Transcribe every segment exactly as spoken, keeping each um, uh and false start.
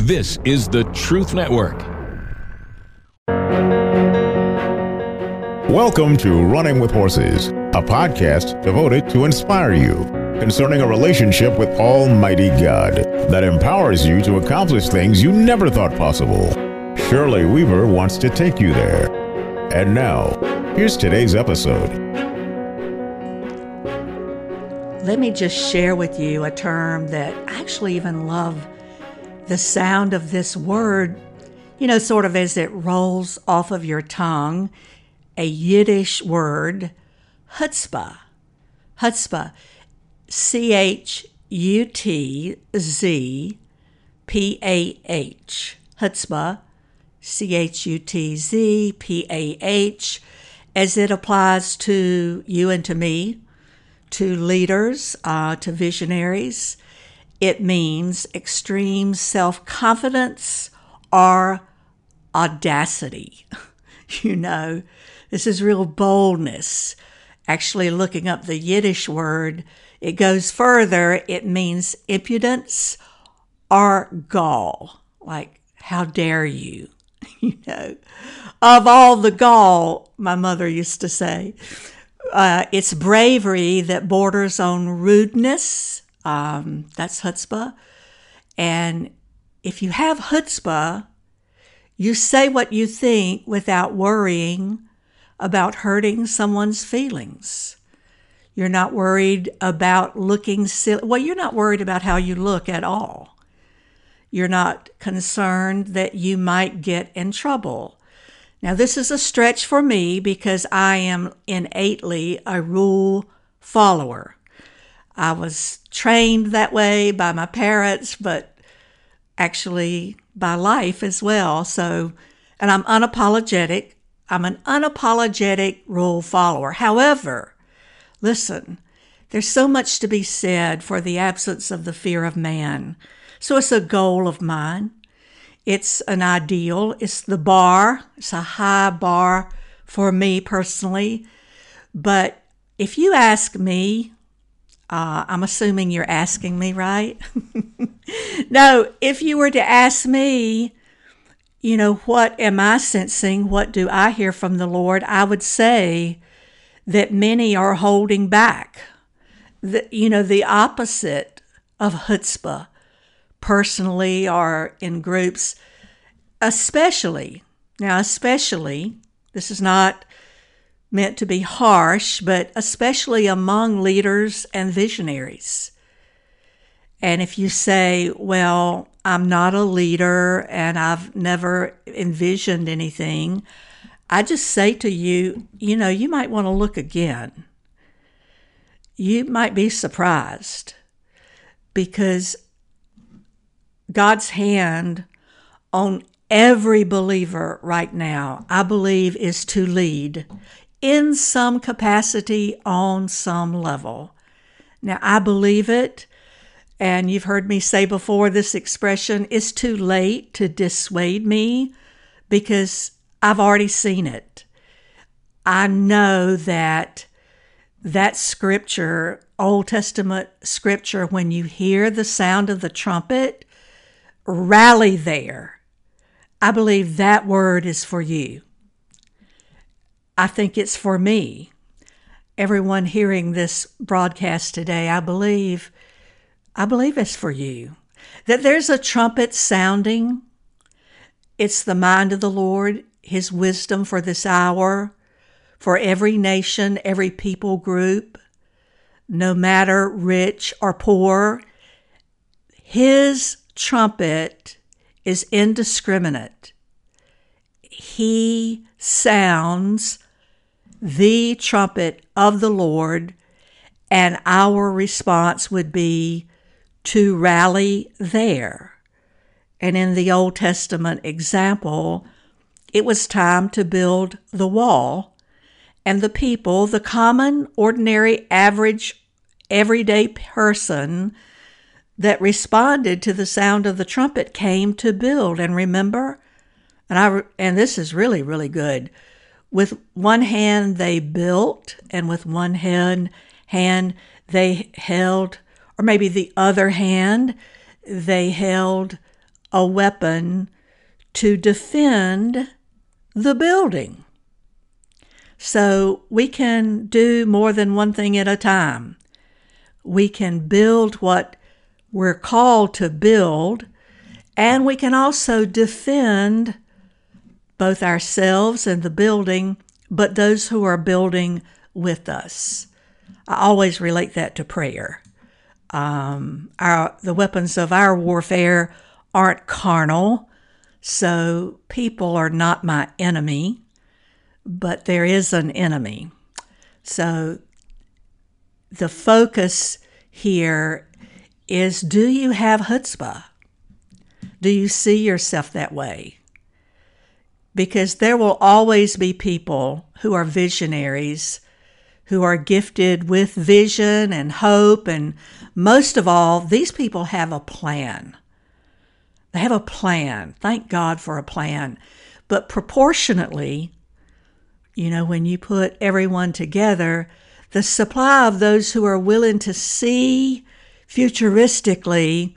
This is the Truth Network. Welcome to Running with Horses, a podcast devoted to inspire you concerning a relationship with Almighty God that empowers you to accomplish things you never thought possible. Shirley Weaver wants to take you there. And now, here's today's episode. Let me just share with you a term that I actually even love the sound of this word, you know, sort of as it rolls off of your tongue, a Yiddish word, chutzpah. Chutzpah, C H U T Z P A H. Chutzpah, C H U T Z P A H, as it applies to you and to me, to leaders, uh, to visionaries. It means extreme self-confidence or audacity. You know, this is real boldness. Actually, looking up the Yiddish word, it goes further. It means impudence or gall. Like, how dare you? You know, of all the gall, my mother used to say. Uh, it's bravery that borders on rudeness. Um, that's chutzpah. And if you have chutzpah, you say what you think without worrying about hurting someone's feelings. You're not worried about looking silly. Well, you're not worried about how you look at all. You're not concerned that you might get in trouble. Now, this is a stretch for me because I am innately a rule follower. I was trained that way by my parents, but actually by life as well. So, and I'm unapologetic. I'm an unapologetic rule follower. However, listen, there's so much to be said for the absence of the fear of man. So it's a goal of mine. It's an ideal. It's the bar. It's a high bar for me personally. But if you ask me, uh, I'm assuming you're asking me, right? No, if you were to ask me, you know, what am I sensing? What do I hear from the Lord? I would say that many are holding back. The, you know, the opposite of chutzpah, personally or in groups, especially, now especially, this is not meant to be harsh, but especially among leaders and visionaries. And if you say, well, I'm not a leader and I've never envisioned anything, I just say to you, you know, you might want to look again. You might be surprised because God's hand on every believer right now, I believe, is to lead in some capacity on some level. Now, I believe it, and you've heard me say before this expression, it's too late to dissuade me because I've already seen it. I know that that scripture, Old Testament scripture, when you hear the sound of the trumpet, rally there. I believe that word is for you. I think it's for me. Everyone hearing this broadcast today, I believe, I believe it's for you. That there's a trumpet sounding. It's the mind of the Lord, His wisdom for this hour, for every nation, every people group, no matter rich or poor. His trumpet is indiscriminate. He sounds the trumpet of the Lord, and our response would be to rally there. And in the Old Testament example, it was time to build the wall, and the people, the common, ordinary, average, everyday person that responded to the sound of the trumpet came to build. And remember, and I and this is really, really good. With one hand they built, and with one hand, hand they held, or maybe the other hand, they held a weapon to defend the building. So we can do more than one thing at a time. We can build what we're called to build, and we can also defend both ourselves and the building, but those who are building with us. I always relate that to prayer. Um, our the weapons of our warfare aren't carnal, so people are not my enemy, but there is an enemy. So the focus here is, do you have chutzpah? Do you see yourself that way? Because there will always be people who are visionaries, who are gifted with vision and hope, and most of all, these people have a plan. They have a plan. Thank God for a plan. But proportionately, you know, when you put everyone together, the supply of those who are willing to see futuristically,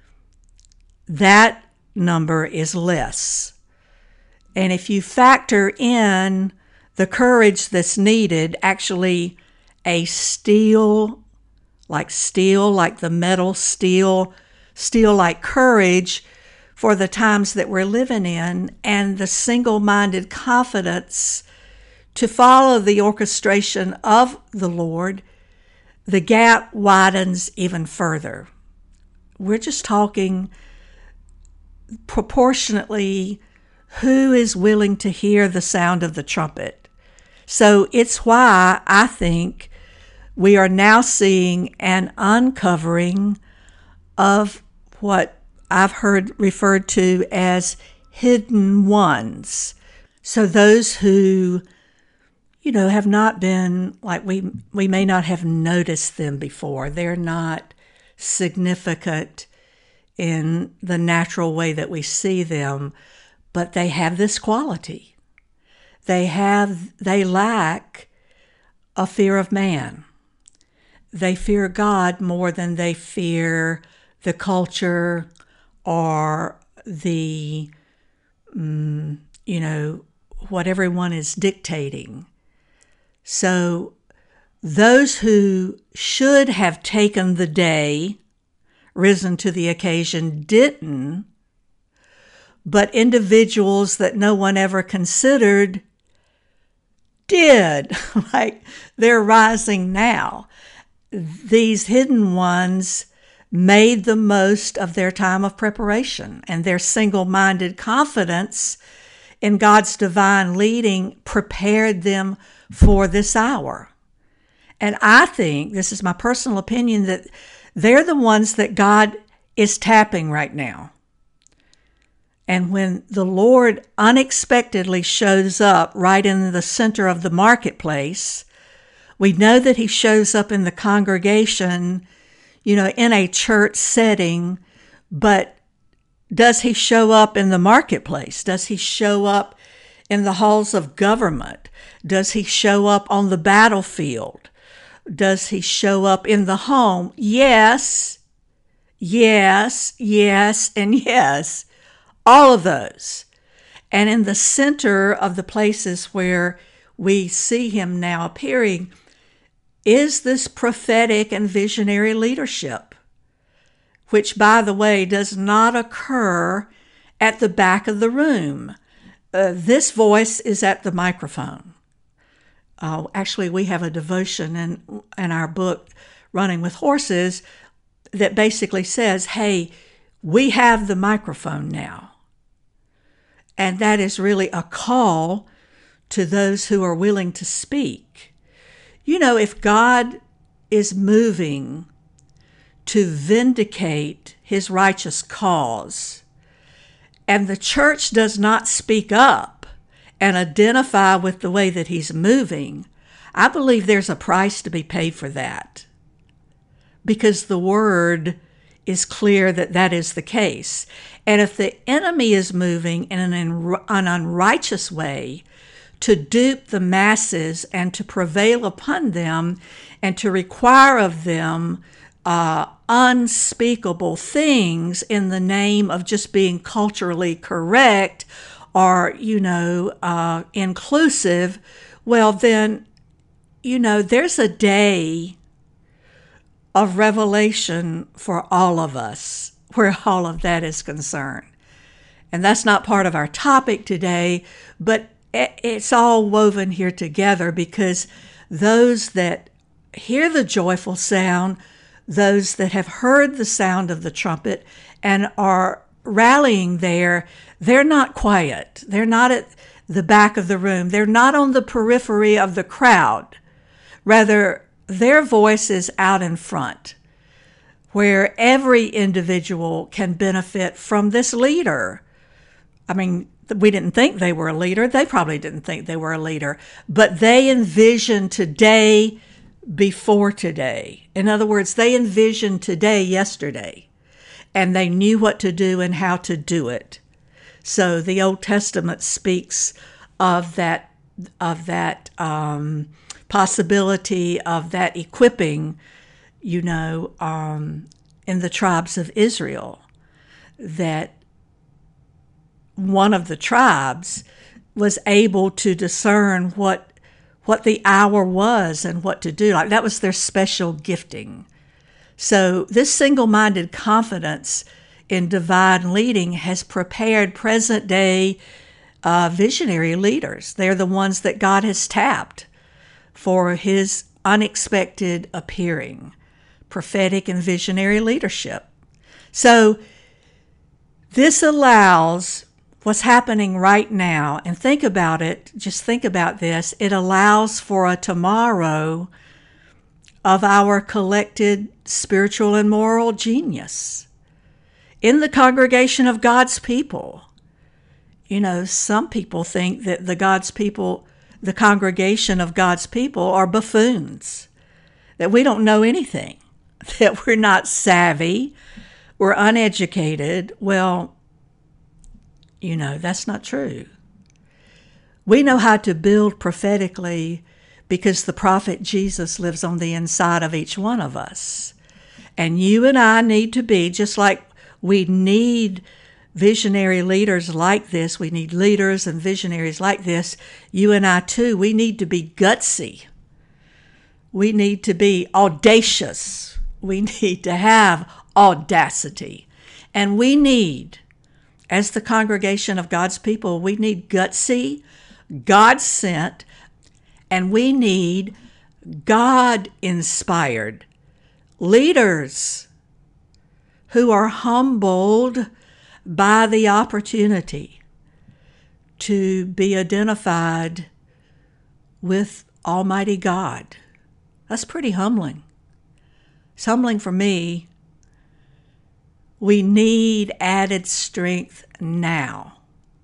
that number is less. And if you factor in the courage that's needed, actually a steel, like steel, like the metal steel, steel like courage for the times that we're living in, and the single-minded confidence to follow the orchestration of the Lord, the gap widens even further. We're just talking proportionately who is willing to hear the sound of the trumpet. So it's why I think we are now seeing an uncovering of what I've heard referred to as hidden ones. So those who, you know, have not been, like we we may not have noticed them before. They're not significant in the natural way that we see them, but they have this quality. They have, they lack a fear of man. They fear God more than they fear the culture or the, um, you know, what everyone is dictating. So those who should have taken the day, risen to the occasion, didn't, but individuals that no one ever considered did. Like, they're rising now. These hidden ones made the most of their time of preparation, and their single-minded confidence in God's divine leading prepared them for this hour. And I think, this is my personal opinion, that they're the ones that God is tapping right now. And when the Lord unexpectedly shows up right in the center of the marketplace, we know that he shows up in the congregation, you know, in a church setting, but does he show up in the marketplace? Does he show up in the halls of government? Does he show up on the battlefield? Does he show up in the home? Yes, yes, yes, and yes. All of those. And in the center of the places where we see him now appearing is this prophetic and visionary leadership, which, by the way, does not occur at the back of the room. Uh, this voice is at the microphone. Uh, actually, we have a devotion in, in our book, Running with Horses, that basically says, hey, we have the microphone now. And that is really a call to those who are willing to speak. You know, if God is moving to vindicate his righteous cause, and the church does not speak up and identify with the way that he's moving, I believe there's a price to be paid for that. Because the word is clear that that is the case. And if the enemy is moving in an, an unrighteous way to dupe the masses and to prevail upon them and to require of them uh, unspeakable things in the name of just being culturally correct or, you know, uh, inclusive, well, then, you know, there's a day of revelation for all of us where all of that is concerned. And that's not part of our topic today, but it's all woven here together because those that hear the joyful sound, those that have heard the sound of the trumpet and are rallying there, they're not quiet. They're not at the back of the room. They're not on the periphery of the crowd. Rather, their voice is out in front, where every individual can benefit from this leader. I mean, we didn't think they were a leader. They probably didn't think they were a leader, but they envisioned today before today. In other words, they envisioned today yesterday, and they knew what to do and how to do it. So the Old Testament speaks of that, of that um, possibility of that equipping, you know, um, in the tribes of Israel, that one of the tribes was able to discern what what the hour was and what to do. Like that was their special gifting. So this single-minded confidence in divine leading has prepared present-day uh, visionary leaders. They're the ones that God has tapped for his unexpected appearing, prophetic and visionary leadership. So this allows what's happening right now, and think about it, just think about this, it allows for a tomorrow of our collected spiritual and moral genius in the congregation of God's people. You know, some people think that the God's people, the congregation of God's people are buffoons, that we don't know anything, that we're not savvy, we're uneducated. Well, you know, that's not true. We know how to build prophetically because the prophet Jesus lives on the inside of each one of us. And you and I need to be, just like we need visionary leaders like this, we need leaders and visionaries like this, you and I too, we need to be gutsy. We need to be audacious. We need to have audacity. And we need, as the congregation of God's people, we need gutsy, God-sent, and we need God-inspired leaders who are humbled by the opportunity to be identified with Almighty God. That's pretty humbling. It's humbling for me. We need added strength now.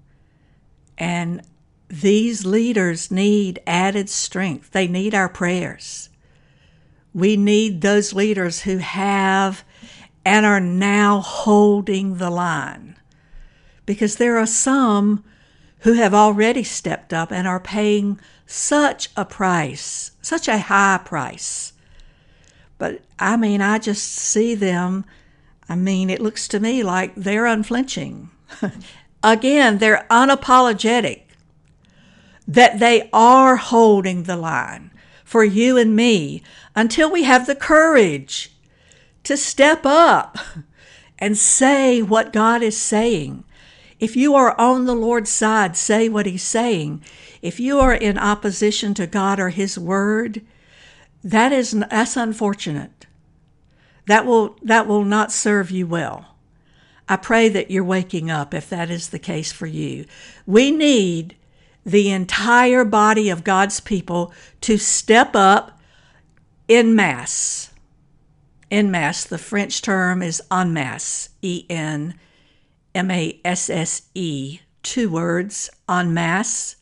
And these leaders need added strength. They need our prayers. We need those leaders who have and are now holding the line. Because there are some who have already stepped up and are paying such a price, such a high price. But I mean, I just see them. I mean, it looks to me like they're unflinching. Again, they're unapologetic that they are holding the line for you and me until we have the courage to step up and say what God is saying. If you are on the Lord's side, say what he's saying. If you are in opposition to God or his word, that is that's unfortunate. That will that will not serve you well. I pray that you're waking up if that is the case for you. We need the entire body of God's people to step up en masse. En masse, the French term is en masse, E N M A S S E, two words, en masse.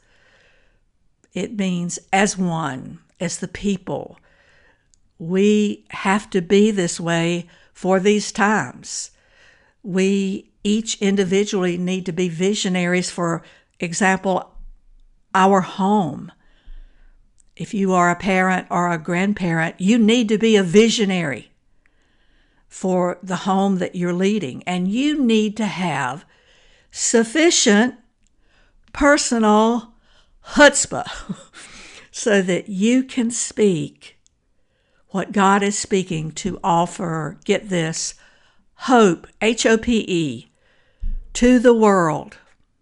It means as one, as the people. We have to be this way for these times. We each individually need to be visionaries. For example, our home. If you are a parent or a grandparent, you need to be a visionary. for the home that you're leading. And you need to have sufficient personal chutzpah so that you can speak what God is speaking to offer, get this, hope, H O P E, to the world.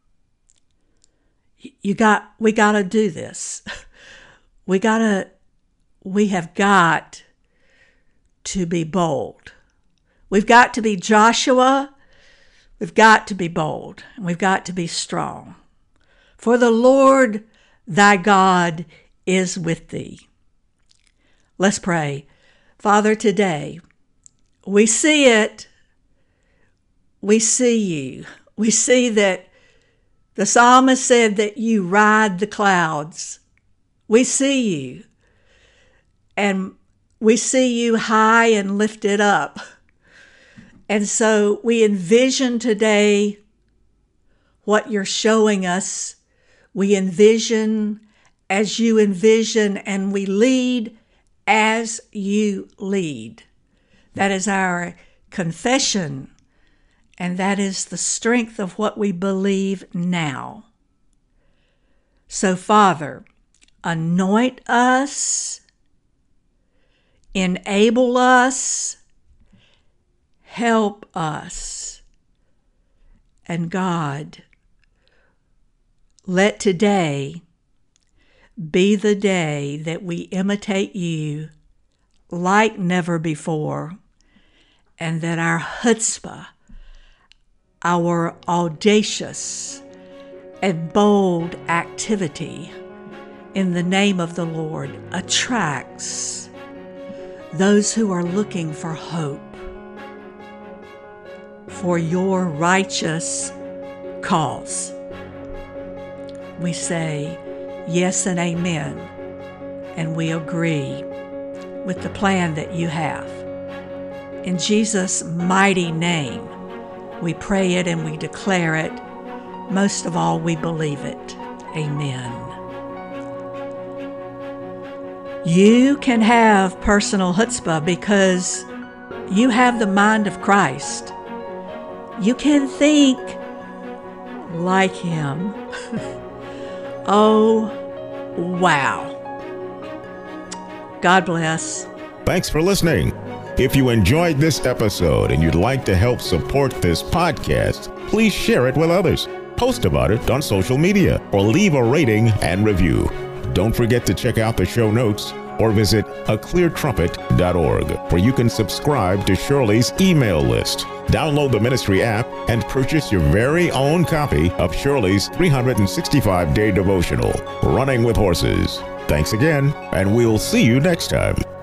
You got, we got to do this. We got to, we have got to be bold. We've got to be Joshua. We've got to be bold. And we've got to be strong. For the Lord thy God is with thee. Let's pray. Father, today, we see it. We see you. We see that the psalmist said that you ride the clouds. We see you. And we see you high and lifted up. And so we envision today what you're showing us. We envision as you envision, and we lead as you lead. That is our confession, and that is the strength of what we believe now. So, Father, anoint us, enable us, help us, and God, let today be the day that we imitate you like never before, and that our chutzpah, our audacious and bold activity in the name of the Lord attracts those who are looking for hope for your righteous cause. We say yes and amen, and we agree with the plan that you have. In Jesus' mighty name, we pray it and we declare it. Most of all, we believe it. Amen. You can have personal chutzpah because you have the mind of Christ. You can think like Him. Oh, wow. God bless. Thanks for listening. If you enjoyed this episode and you'd like to help support this podcast, please share it with others. Post about it on social media or leave a rating and review. Don't forget to check out the show notes or visit a clear trumpet dot org, where you can subscribe to Shirley's email list, download the ministry app, and purchase your very own copy of Shirley's three hundred sixty-five day devotional, Running with Horses. Thanks again, and we'll see you next time.